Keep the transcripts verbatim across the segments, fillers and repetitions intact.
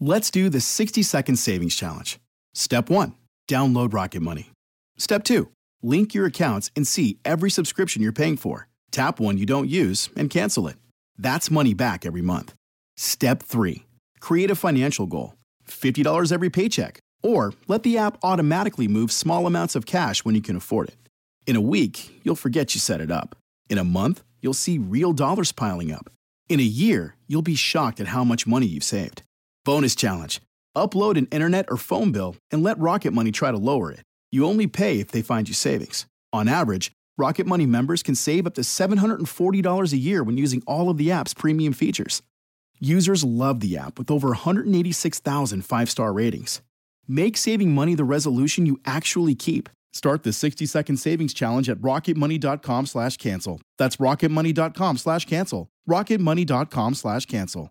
Let's do the sixty second savings challenge. Step one, download Rocket Money. Step two, link your accounts and see every subscription you're paying for. Tap one you don't use and cancel it. That's money back every month. Step three, create a financial goal. fifty dollars every paycheck. Or let the app automatically move small amounts of cash when you can afford it. In a week, you'll forget you set it up. In a month, you'll see real dollars piling up. In a year, you'll be shocked at how much money you've saved. Bonus challenge. Upload an internet or phone bill and let Rocket Money try to lower it. You only pay if they find you savings. On average, Rocket Money members can save up to seven hundred forty dollars a year when using all of the app's premium features. Users love the app with over one hundred eighty-six thousand five-star ratings. Make saving money the resolution you actually keep. Start the sixty second savings challenge at rocketmoney.com slash cancel. That's rocketmoney.com slash cancel. rocketmoney.com slash cancel.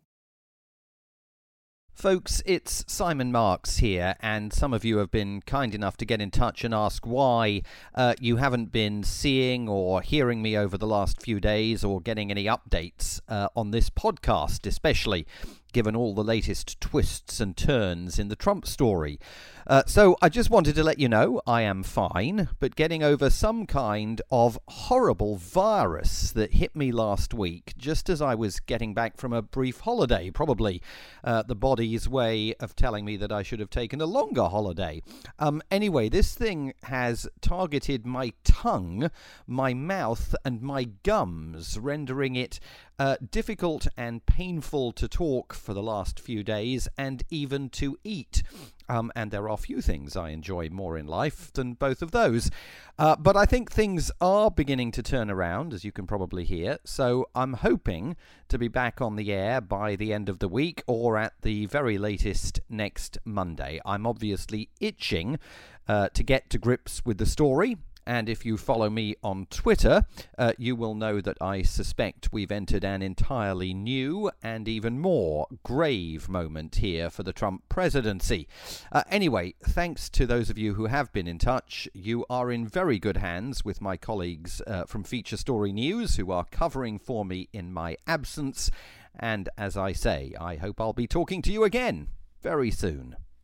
Folks, it's Simon Marks here, and some of you have been kind enough to get in touch and ask why uh, you haven't been seeing or hearing me over the last few days or getting any updates uh, on this podcast, especially given all the latest twists and turns in the Trump story. Uh, so I just wanted to let you know I am fine, but getting over some kind of horrible virus that hit me last week just as I was getting back from a brief holiday, probably uh, the body's way of telling me that I should have taken a longer holiday. Um, anyway, this thing has targeted my tongue, my mouth and my gums, rendering it uh, difficult and painful to talk for the last few days and even to eat. Um, and there are few things I enjoy more in life than both of those. Uh, but I think things are beginning to turn around, as you can probably hear. So I'm hoping to be back on the air by the end of the week or at the very latest next Monday. I'm obviously itching uh, to get to grips with the story. And if you follow me on Twitter, uh, you will know that I suspect we've entered an entirely new and even more grave moment here for the Trump presidency. Uh, anyway, thanks to those of you who have been in touch. You are in very good hands with my colleagues uh, from Feature Story News who are covering for me in my absence. And as I say, I hope I'll be talking to you again very soon.